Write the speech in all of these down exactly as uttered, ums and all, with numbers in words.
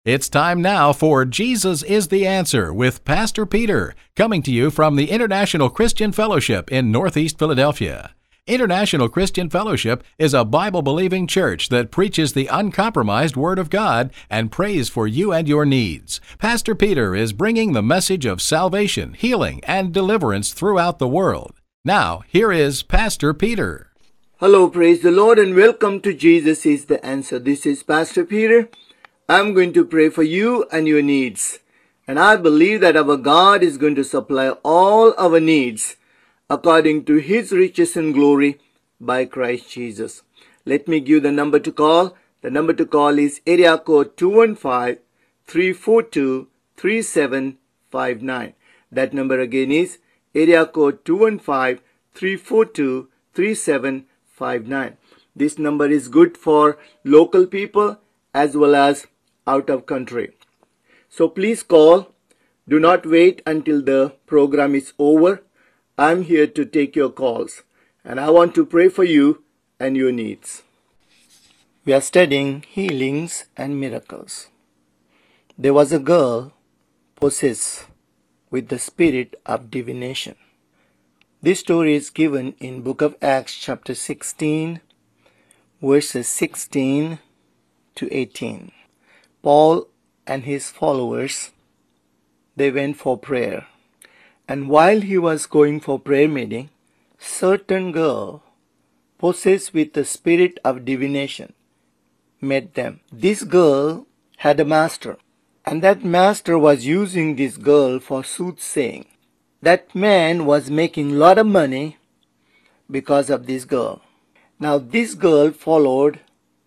It's time now for Jesus is the Answer with Pastor Peter, coming to you from the International Christian Fellowship in Northeast Philadelphia. International Christian Fellowship is a Bible-believing church that preaches the uncompromised Word of God and prays for you and your needs. Pastor Peter is bringing the message of salvation, healing, and deliverance throughout the world. Now, here is Pastor Peter. Hello, praise the Lord, and welcome to Jesus is the Answer. This is Pastor Peter. I'm going to pray for you and your needs. And I believe that our God is going to supply all our needs according to His riches and glory by Christ Jesus. Let me give the number to call. The number to call is area code two one five, three four two, three seven five nine. That number again is area code two one five, three four two, three seven five nine. This number is good for local people as well as out of country. So please call. Do not wait until the program is over. I'm here to take your calls, and I want to pray for you and your needs. We are studying healings and miracles. There was a girl possessed with the spirit of divination. This story is given in Book of Acts chapter sixteen, verses sixteen to eighteen. Paul and his followers, they went for prayer. And while he was going for prayer meeting, certain girl possessed with the spirit of divination met them. This girl had a master, and that master was using this girl for soothsaying. That man was making a lot of money because of this girl. Now this girl followed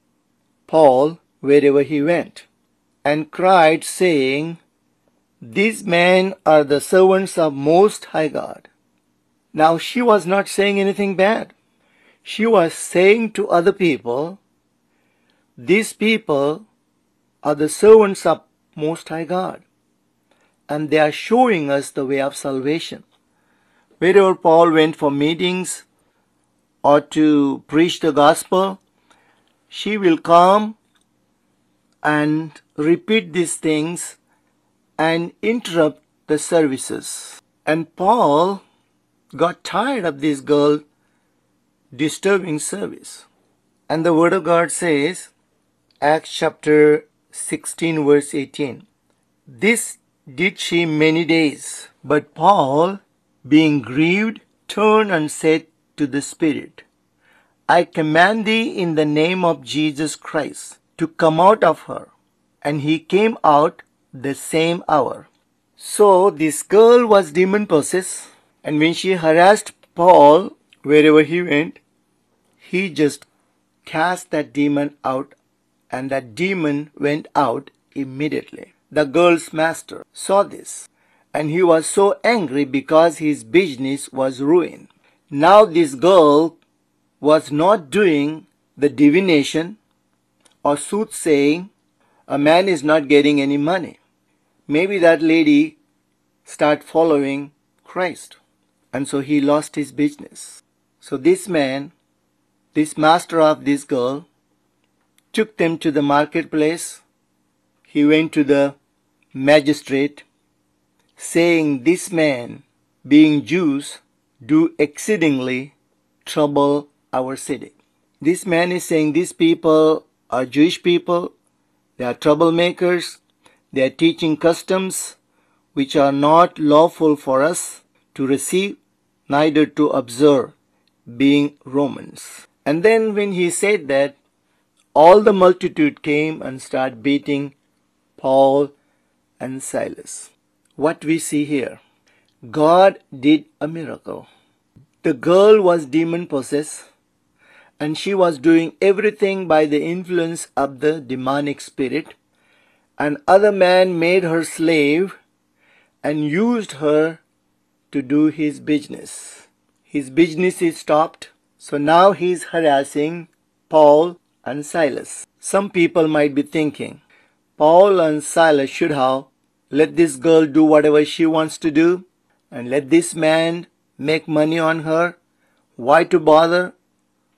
Paul wherever he went, and cried, saying, "These men are the servants of Most High God." Now she was not saying anything bad. She was saying to other people, "These people are the servants of Most High God, and they are showing us the way of salvation." Wherever Paul went for meetings or to preach the gospel, she will come and repeat these things and interrupt the services. And Paul got tired of this girl disturbing service. And the Word of God says, Acts chapter sixteen verse eighteen, "This did she many days. But Paul, being grieved, turned and said to the spirit, I command thee in the name of Jesus Christ to come out of her. And he came out the same hour." So this girl was demon possessed, and when she harassed Paul wherever he went, he just cast that demon out, and that demon went out immediately. The girl's master saw this, and he was so angry because his business was ruined. Now this girl was not doing the divination or soothsaying. A man is not getting any money. Maybe that lady start following Christ, and so he lost his business. So this man, this master of this girl, took them to the marketplace. He went to the magistrate, saying, "This man, being Jews, do exceedingly trouble our city." This man is saying these people are Jewish people. They are troublemakers. They are teaching customs which are not lawful for us to receive, neither to observe, being Romans. And then when he said that, all the multitude came and started beating Paul and Silas. What we see here, God did a miracle. The girl was demon possessed, and she was doing everything by the influence of the demonic spirit. And other man made her slave and used her to do his business. His business is stopped, so now he is harassing Paul and Silas. Some people might be thinking, Paul and Silas should have let this girl do whatever she wants to do, and let this man make money on her. Why to bother?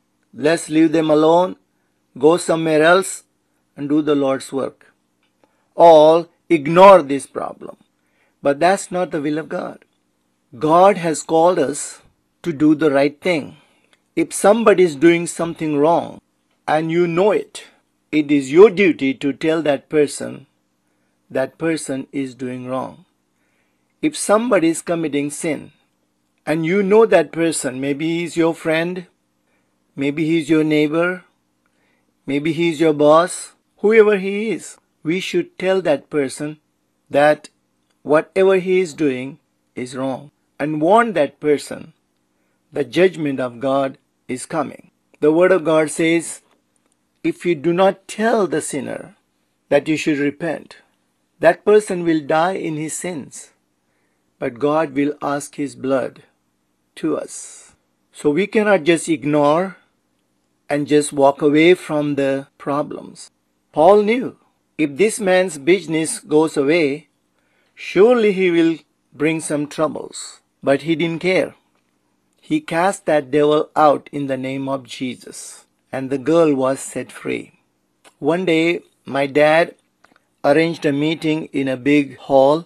Let's leave them alone, go somewhere else and do the Lord's work. all ignore this problem. But that's not the will of God. God has called us to do the right thing. If somebody is doing something wrong and you know it, it is your duty to tell that person that person is doing wrong. If somebody is committing sin and you know that person, maybe he's your friend, maybe he's your neighbor, maybe he's your boss, whoever he is, we should tell that person that whatever he is doing is wrong and warn that person the judgment of God is coming. The Word of God says, if you do not tell the sinner that you should repent, that person will die in his sins, but God will ask his blood to us. So we cannot just ignore and just walk away from the problems. Paul knew if this man's business goes away, surely he will bring some troubles. But he didn't care. He cast that devil out in the name of Jesus, and the girl was set free. One day, my dad arranged a meeting in a big hall,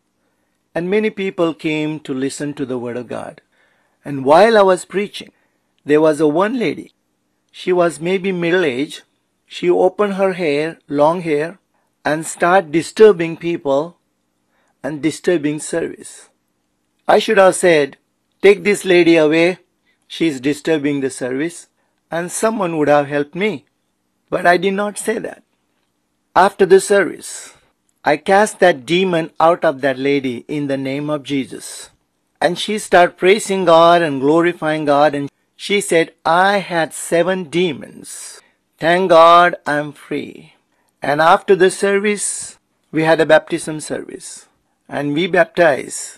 and many people came to listen to the Word of God. And while I was preaching, there was a one lady. She was maybe middle-aged. She opened her hair, long hair, and started disturbing people and disturbing service. I should have said, take this lady away, she is disturbing the service, and someone would have helped me. But I did not say that. After the service, I cast that demon out of that lady in the name of Jesus. And she started praising God and glorifying God, and she said, I had seven demons. Thank God I'm free. And after the service, we had a baptism service. And we baptized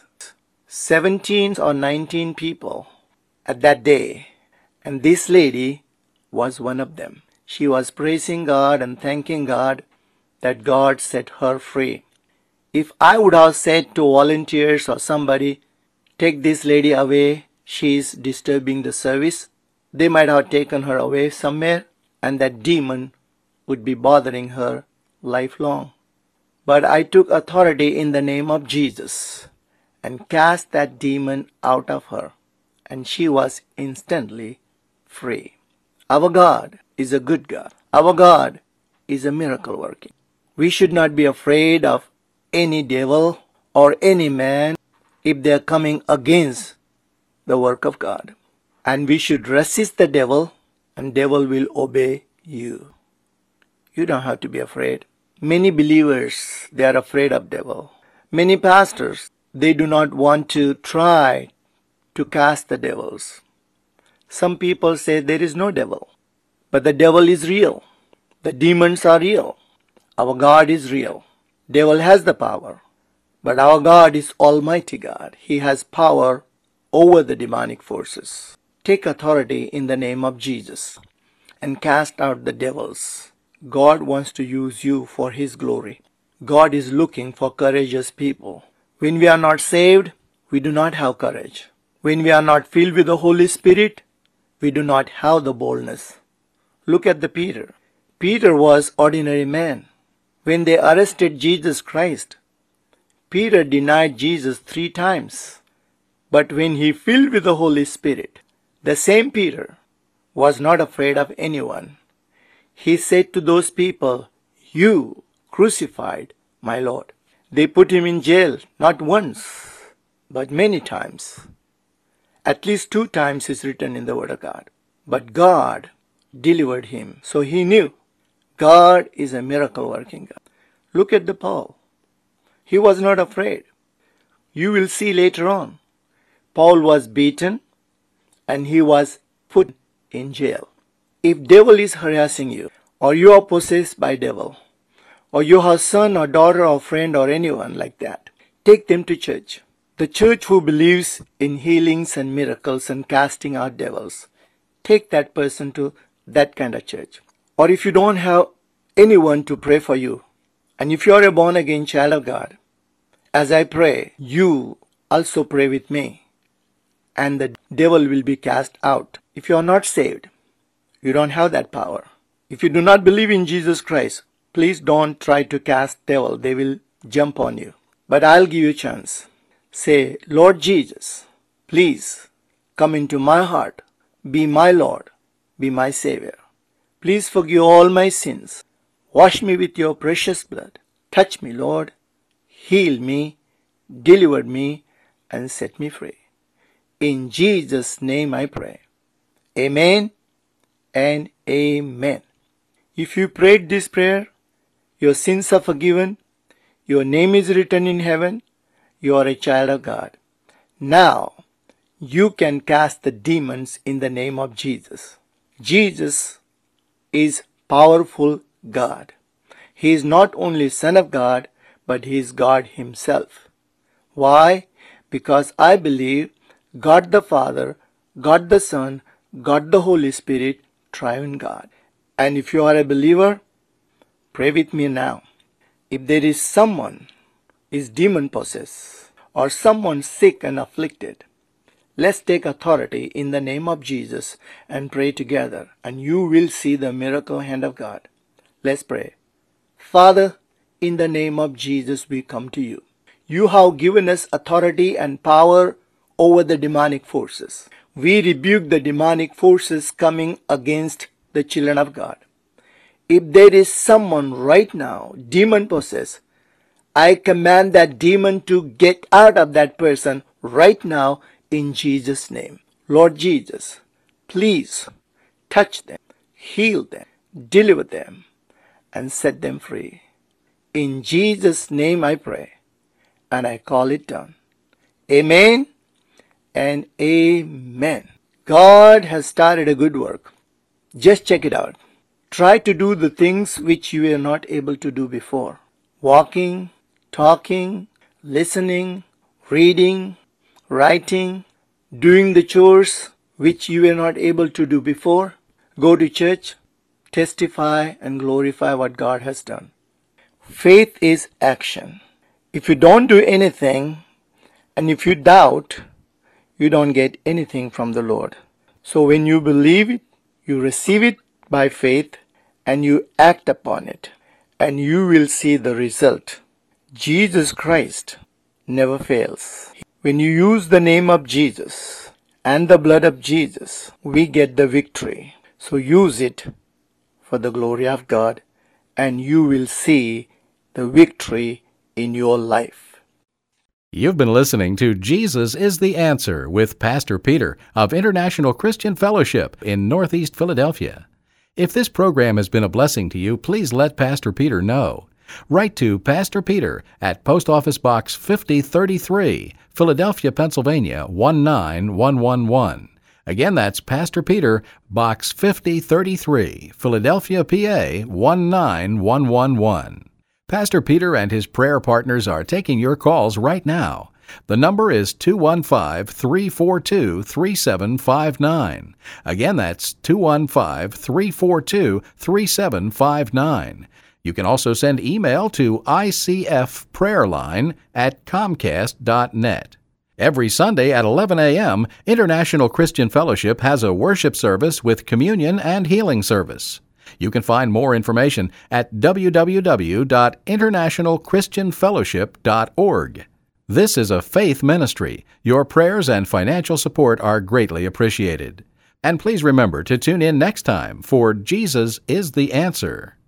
seventeen or nineteen people at that day. And this lady was one of them. She was praising God and thanking God that God set her free. If I would have said to volunteers or somebody, take this lady away, she is disturbing the service, they might have taken her away somewhere and that demon would be bothering her lifelong. But I took authority in the name of Jesus and cast that demon out of her, and she was instantly free. Our God is a good God. Our God is a miracle working. We should not be afraid of any devil or any man if they are coming against the work of God. And we should resist the devil, and devil will obey you. You don't have to be afraid. Many believers, they are afraid of devil. Many pastors, they do not want to try to cast the devils. Some people say there is no devil. But the devil is real. The demons are real. Our God is real. Devil has the power. But our God is Almighty God. He has power over the demonic forces. Take authority in the name of Jesus and cast out the devils. God wants to use you for His glory. God is looking for courageous people. When we are not saved, we do not have courage. When we are not filled with the Holy Spirit, we do not have the boldness. Look at the Peter. Peter was ordinary man. When they arrested Jesus Christ, Peter denied Jesus three times. But when he filled with the Holy Spirit, the same Peter was not afraid of anyone. He said to those people, you crucified my Lord. They put him in jail, not once, but many times. At least two times is written in the Word of God. But God delivered him. So he knew God is a miracle working God. Look at the Paul. He was not afraid. You will see later on. Paul was beaten and he was put in jail. If devil is harassing you, or you are possessed by devil, or you have son or daughter or friend or anyone like that, take them to church. The church who believes in healings and miracles and casting out devils, take that person to that kind of church. Or if you don't have anyone to pray for you, and if you are a born-again child of God, as I pray, you also pray with me, and the devil will be cast out. If you are not saved, you don't have that power. If you do not believe in Jesus Christ, Please don't try to cast devil. They will jump on you. But I'll give you a chance. Say, Lord Jesus, please come into my heart. Be my Lord. Be my Savior. Please forgive all my sins. Wash me with your precious blood. Touch me, Lord. Heal me, deliver me, and set me free. In Jesus' name I pray. Amen and amen. If you prayed this prayer, your sins are forgiven, your name is written in heaven, you are a child of God. Now, you can cast the demons in the name of Jesus. Jesus is powerful God. He is not only Son of God, but He is God Himself. Why? Because I believe God the Father, God the Son, God the Holy Spirit, triune God. And if you are a believer, pray with me now. If there is someone is demon possessed or someone sick and afflicted, let's take authority in the name of Jesus and pray together, and you will see the miracle hand of God. Let's pray. Father, in the name of Jesus, we come to you. You have given us authority and power over the demonic forces. We rebuke the demonic forces coming against the children of God. If there is someone right now, demon possessed, I command that demon to get out of that person right now in Jesus' name. Lord Jesus, please touch them, heal them, deliver them, and set them free. In Jesus' name I pray, and I call it done. Amen and amen. God has started a good work. Just check it out. Try to do the things which you were not able to do before. Walking, talking, listening, reading, writing, doing the chores which you were not able to do before. Go to church, testify and glorify what God has done. Faith is action. If you don't do anything, and if you doubt, you don't get anything from the Lord. So when you believe it, you receive it by faith, and you act upon it, and you will see the result. Jesus Christ never fails. When you use the name of Jesus and the blood of Jesus, we get the victory. So use it for the glory of God, and you will see the victory in your life. You've been listening to Jesus is the Answer with Pastor Peter of International Christian Fellowship in Northeast Philadelphia. If this program has been a blessing to you, please let Pastor Peter know. Write to Pastor Peter at Post Office Box fifty thirty-three, Philadelphia, Pennsylvania one nine one one one. Again, that's Pastor Peter, Box fifty thirty-three, Philadelphia, P A one nine one one one. Pastor Peter and his prayer partners are taking your calls right now. The number is two one five, three four two, three seven five nine. Again, that's two one five, three four two, three seven five nine. You can also send email to I C F prayerline at comcast dot net. Every Sunday at eleven a.m., International Christian Fellowship has a worship service with communion and healing service. You can find more information at w w w dot international christian fellowship dot org. This is a faith ministry. Your prayers and financial support are greatly appreciated. And please remember to tune in next time for Jesus is the Answer.